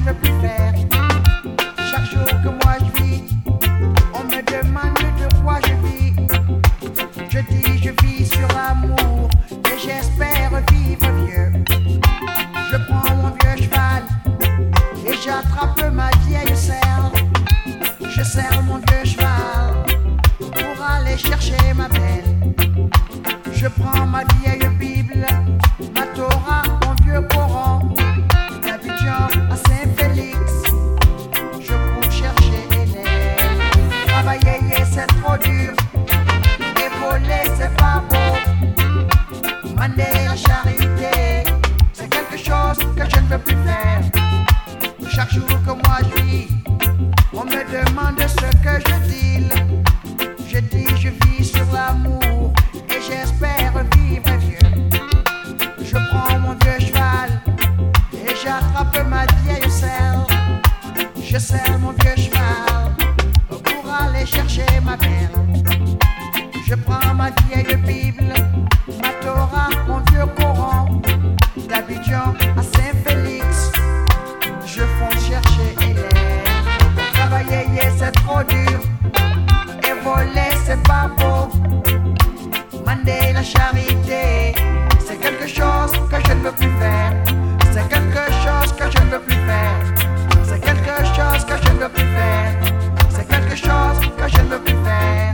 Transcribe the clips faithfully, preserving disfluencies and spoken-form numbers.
veux plus faire. Chaque jour que moi je vis, on me demande de quoi je vis. Je dis je vis sur l'amour et j'espère vivre vieux. Je prends mon vieux cheval et j'attrape ma vieille selle. Je serre mon vieux cheval pour aller chercher ma belle. Je prends ma vieille Bible, ma Torah, mon vieux Coran, d'Abidjan à Saint-Félix. Je cours chercher Hélène. Travailler c'est trop dur et voler c'est pas beau. Mander la charité, c'est quelque chose que je ne veux plus faire. Chaque jour que moi je vis, on me demande ce que je dis. Je dis je vis sur l'amour et j'espère vivre vieux. Je prends mon vieux cheval et j'attrape ma vieille selle. Je serre mon vieux cheval pour aller chercher ma belle. Je prends ma vieille Bible, ma Torah, mon vieux Coran, d'Abidjan à Saint-Félix. Je fonce chercher Hélène. Travailler c'est trop dur et voler c'est pas beau. Mander la charité, c'est quelque chose que je ne veux plus faire. C'est quelque chose que je ne veux plus faire. C'est quelque chose que je ne veux plus faire. C'est quelque chose que je ne veux plus faire.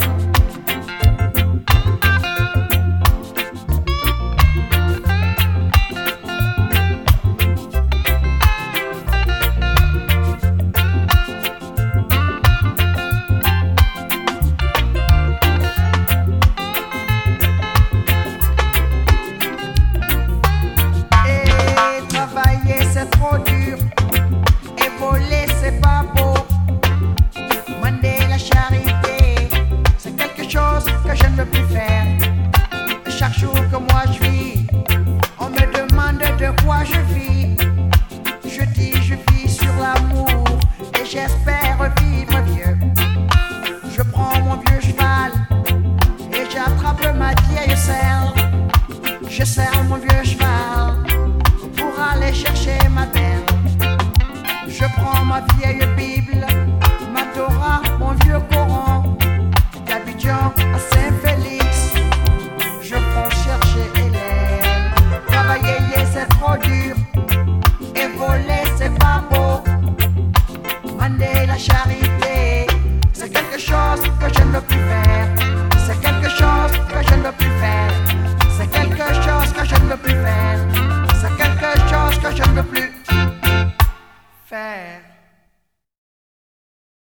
C'est trop dur et voler c'est pas beau. Mander la charité, c'est quelque chose que je ne veux plus faire. Chaque jour que moi je vis, on me demande de quoi je vis. Je dis je vis sur l'amour et j'espère vivre vieux. Je prends mon vieux cheval et j'attrape ma vieille selle. Je serre mon vieux cheval pour aller chercher ma belle. Je prends ma vieille Bible, ma Torah, mon vieux Coran, d'Abidjan à Saint-Félix.